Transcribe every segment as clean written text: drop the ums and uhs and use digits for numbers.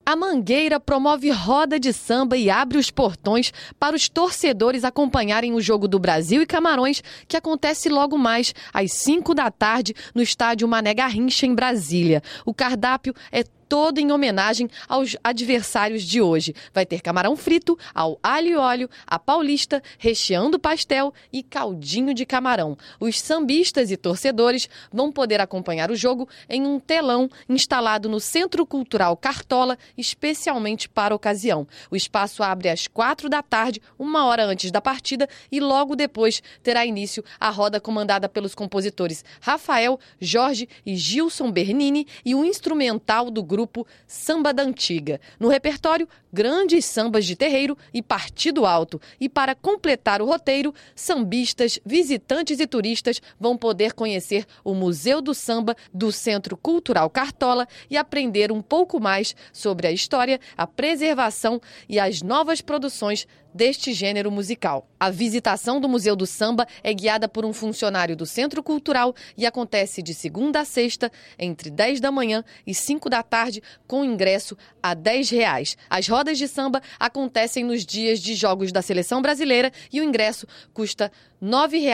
A Mangueira promove roda de samba e abre os portões para os torcedores acompanharem o jogo do Brasil e Camarões, que acontece logo mais às 5 da tarde no estádio Mané Garrincha, em Brasília. O cardápio é todo em homenagem aos adversários de hoje. Vai ter camarão frito ao alho e óleo, a paulista, recheando pastel e caldinho de camarão. Os sambistas e torcedores vão poder acompanhar o jogo em um telão instalado no Centro Cultural Cartola, especialmente para a ocasião. O espaço abre às 4 da tarde, 1 hora antes da partida, e logo depois terá início a roda comandada pelos compositores Rafael, Jorge e Gilson Bernini e o instrumental do grupo Samba da Antiga. No repertório, grandes sambas de terreiro e partido alto. E para completar o roteiro, sambistas, visitantes e turistas vão poder conhecer o Museu do Samba do Centro Cultural Cartola e aprender um pouco mais sobre a história, a preservação e as novas produções deste gênero musical. A visitação do Museu do Samba é guiada por um funcionário do Centro Cultural e acontece de segunda a sexta, entre 10 da manhã e 5 da tarde, com ingresso a R$10. As rodas de samba acontecem nos dias de jogos da Seleção Brasileira e o ingresso custa R$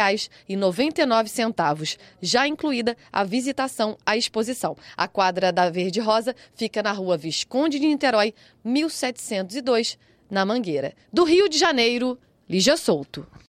9,99, já incluída a visitação à exposição. A quadra da Verde Rosa fica na Rua Visconde de Niterói, 1702, na Mangueira. Do Rio de Janeiro, Lígia Souto.